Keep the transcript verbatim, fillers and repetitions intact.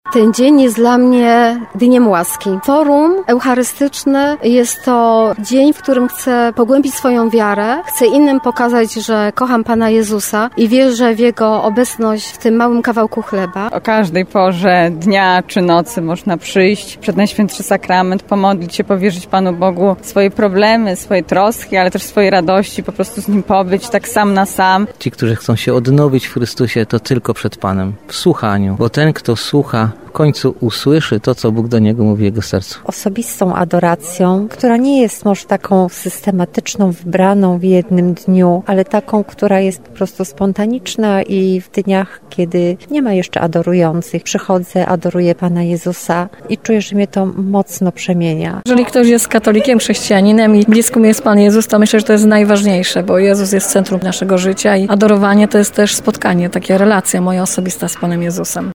Ten dzień jest dla mnie dniem łaski. Forum eucharystyczne jest to dzień, w którym chcę pogłębić swoją wiarę, chcę innym pokazać, że kocham Pana Jezusa i wierzę w Jego obecność w tym małym kawałku chleba. O każdej porze dnia czy nocy można przyjść przed Najświętszy Sakrament, pomodlić się, powierzyć Panu Bogu swoje problemy, swoje troski, ale też swoje radości, po prostu z Nim pobyć tak sam na sam. Ci, którzy chcą się odnowić w Chrystusie, to tylko przed Panem, w słuchaniu, bo ten, kto słucha, w końcu usłyszy to, co Bóg do niego mówi w jego sercu. Osobistą adoracją, która nie jest może taką systematyczną, wybraną w jednym dniu, ale taką, która jest po prostu spontaniczna i w dniach, kiedy nie ma jeszcze adorujących, przychodzę, adoruję Pana Jezusa i czuję, że mnie to mocno przemienia. Jeżeli ktoś jest katolikiem, chrześcijaninem i blisko mi jest Pan Jezus, to myślę, że to jest najważniejsze, bo Jezus jest centrum naszego życia i adorowanie to jest też spotkanie, taka relacja moja osobista z Panem Jezusem.